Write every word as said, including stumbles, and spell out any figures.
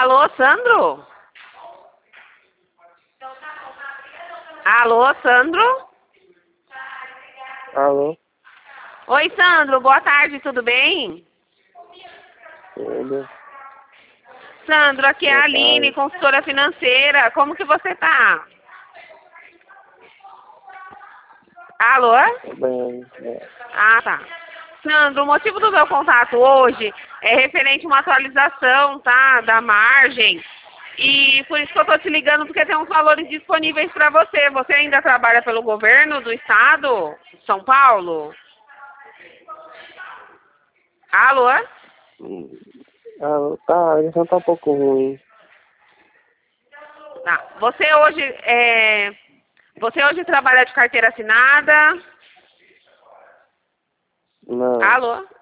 Alô, Sandro? Alô, Sandro? Alô? Oi, Sandro, boa tarde, tudo bem? Tudo. Sandro, aqui é a Boa Aline, tarde. consultora financeira. Como que você tá? Alô? Tudo bem. É. Ah, tá. Sandro, o motivo do meu contato hoje é referente a uma atualização, tá? Da margem. E por isso que eu tô te ligando, porque tem uns valores disponíveis para você. Você ainda trabalha pelo governo do estado de São Paulo? Alô? Hum. Alô? Tá, a ligação tá um pouco ruim. Tá. Você hoje é... Você hoje trabalha de carteira assinada? Não. Alô?